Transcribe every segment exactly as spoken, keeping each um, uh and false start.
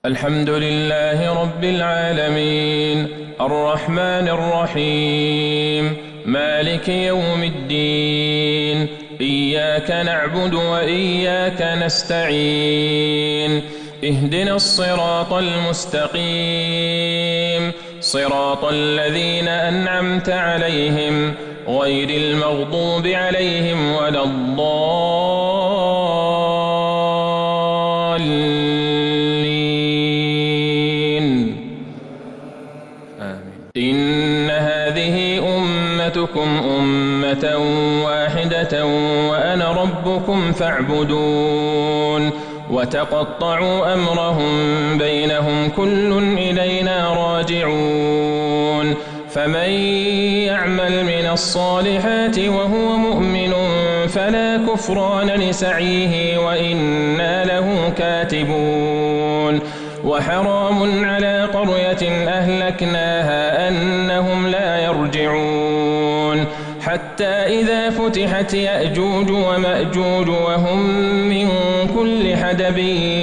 الحمد لله رب العالمين الرحمن الرحيم مالك يوم الدين إياك نعبد وإياك نستعين اهدنا الصراط المستقيم صراط الذين أنعمت عليهم غير المغضوب عليهم ولا الضالين آمين. إن هذه أمتكم أمة واحدة وأنا ربكم فاعبدون وتقطعوا أمرهم بينهم كل إلينا راجعون فمن يعمل من الصالحات وهو مؤمن فلا كفران لسعيه وإنا له كاتبون وحرام على قرية أهلكناها أنهم لا يرجعون حتى إذا فتحت يأجوج ومأجوج وهم من كل حدب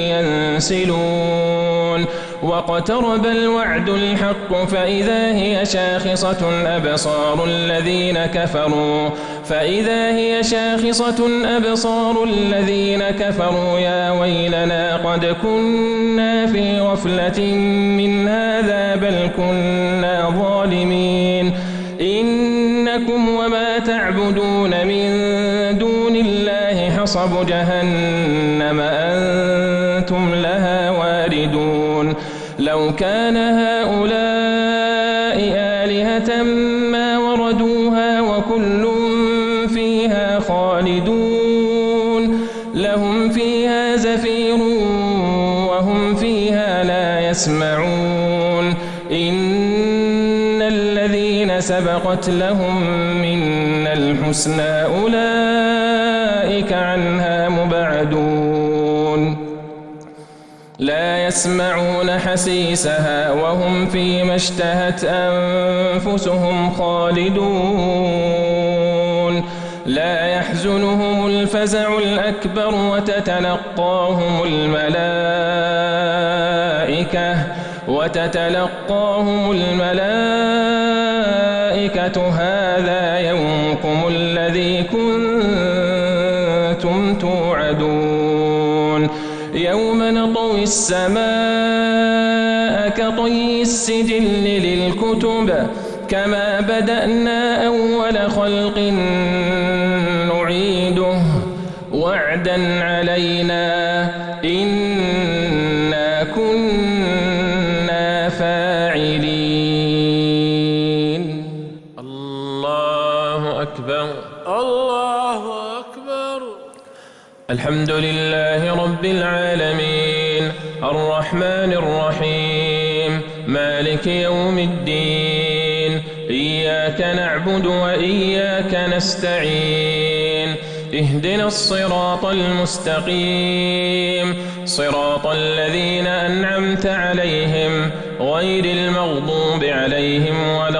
ينسلون واقترب الوعد الحق فإذا هي شاخصة أبصار الذين كفروا فإذا هي شاخصة أبصار الذين كفروا يا ويلنا قد كنا في غفلة من هذا بل كنا ظالمين إنكم وما تعبدون من دون الله حصب جهنم أنتم لها واردون لو كان هؤلاء آلهة ما وردوها وكل فيها خالدون لهم فيها زفير وهم فيها لا يسمعون إن الذين سبقت لهم منا الحسنى أولئك عنها مبعدون لا يسمعون حسيسها وهم فيما اشتهت أنفسهم خالدون لا يحزنهم الفزع الأكبر وتتلقاهم الملائكة وتتلقاهم الملائكة هذا يومكم الذي كنتم توعدون يوم نطوي السماء كطي السجل للكتب كما بدأنا أول خلق نعيده وعدا علينا إنا كنا فاعلين الله أكبر الله أكبر. الحمد لله رب العالمين الرحمن الرحيم مالك يوم الدين إياك نعبد وإياك نستعين اهدنا الصراط المستقيم صراط الذين أنعمت عليهم غير المغضوب عليهم ولا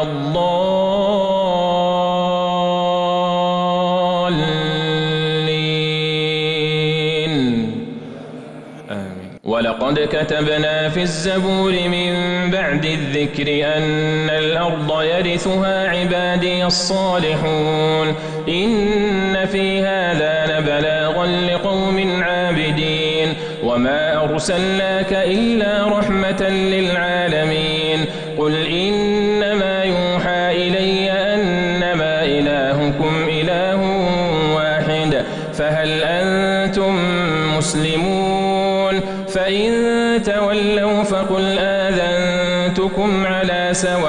الضالين آمين. ولقد كتبنا في الزبور من بعد الذكر أن الأرض يرثها عبادي الصالحون إن في هذا لبلاغا لقوم عابدين وما أرسلناك إلا رحمة للعالمين قل إنما يوحى إلي أنما إلهكم إله واحد فهل أنتم مسلمون فإن تولوا فقل آذنتكم على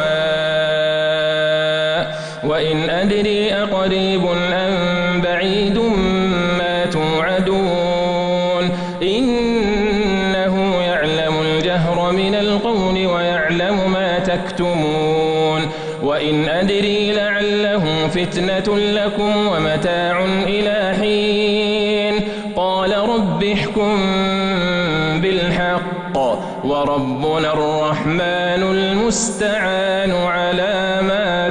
سواء وإن أدري أقريب أم بعيد ما توعدون إنه يعلم الجهر من القول ويعلم ما تكتمون وإن أدري لعله فتنة لكم ومتاع إلى حين قال رب احكم بالحق وربنا الرحمن المستعان على ما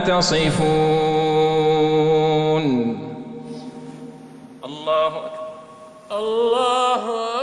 تصفون. الله أكبر. الله